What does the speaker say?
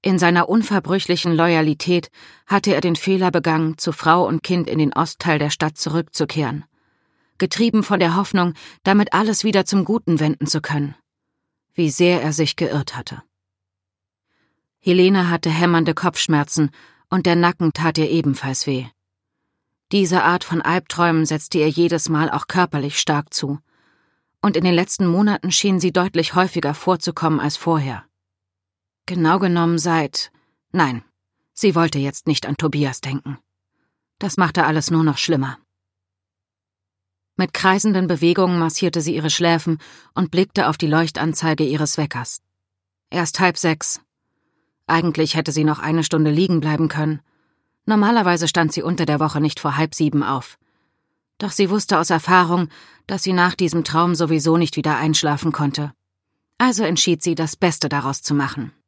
In seiner unverbrüchlichen Loyalität hatte er den Fehler begangen, zu Frau und Kind in den Ostteil der Stadt zurückzukehren. Getrieben von der Hoffnung, damit alles wieder zum Guten wenden zu können. Wie sehr er sich geirrt hatte. Helene hatte hämmernde Kopfschmerzen und der Nacken tat ihr ebenfalls weh. Diese Art von Albträumen setzte ihr jedes Mal auch körperlich stark zu. Und in den letzten Monaten schien sie deutlich häufiger vorzukommen als vorher. Genau genommen Nein, sie wollte jetzt nicht an Tobias denken. Das machte alles nur noch schlimmer. Mit kreisenden Bewegungen massierte sie ihre Schläfen und blickte auf die Leuchtanzeige ihres Weckers. Erst 5:30. Eigentlich hätte sie noch 1 Stunde liegen bleiben können. Normalerweise stand sie unter der Woche nicht vor 6:30 auf. Doch sie wusste aus Erfahrung, dass sie nach diesem Traum sowieso nicht wieder einschlafen konnte. Also entschied sie, das Beste daraus zu machen.